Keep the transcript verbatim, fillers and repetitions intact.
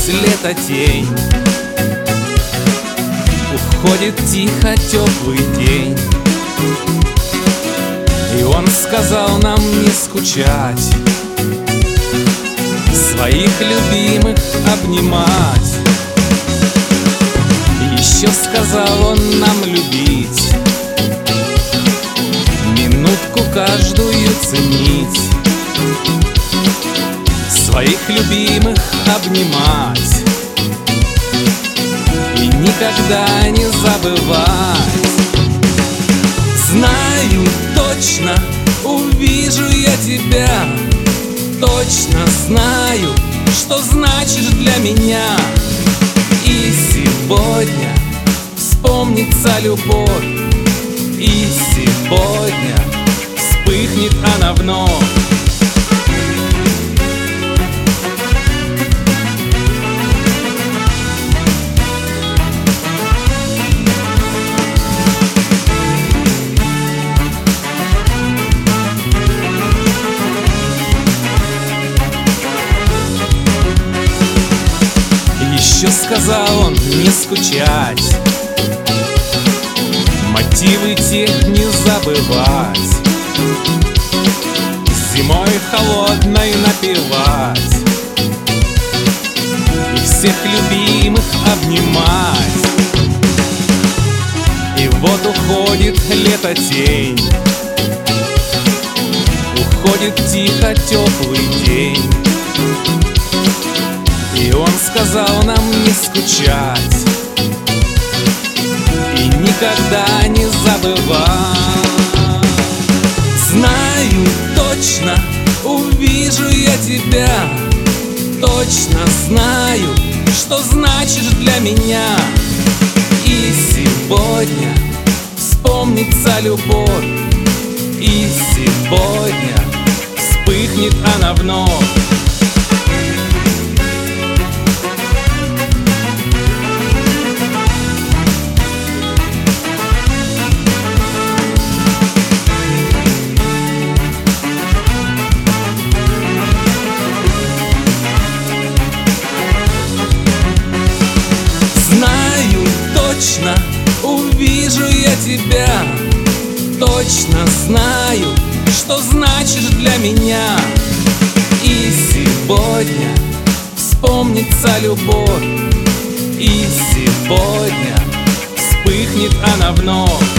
лето тень, уходит тихо теплый день. И он сказал нам не скучать, своих любимых обнимать. И еще сказал он нам любить, минутку каждую ценить, своих любимых обнимать и никогда не забывать. Знаю точно, увижу я тебя, точно знаю, что значишь для меня. И сегодня вспомнится любовь, и сегодня вспыхнет она вновь. Еще сказал он не скучать, мотивы тех не забывать, зимой холодной напевать и всех любимых обнимать. И вот уходит лето тень, уходит тихо теплый день. И он сказал нам не скучать и никогда не забывать. Знаю точно, увижу я тебя, точно знаю, что значишь для меня. И сегодня вспомнится любовь, и сегодня вспыхнет она вновь. Точно увижу я тебя, точно знаю, что значишь для меня. И сегодня вспомнится любовь, и сегодня вспыхнет она вновь.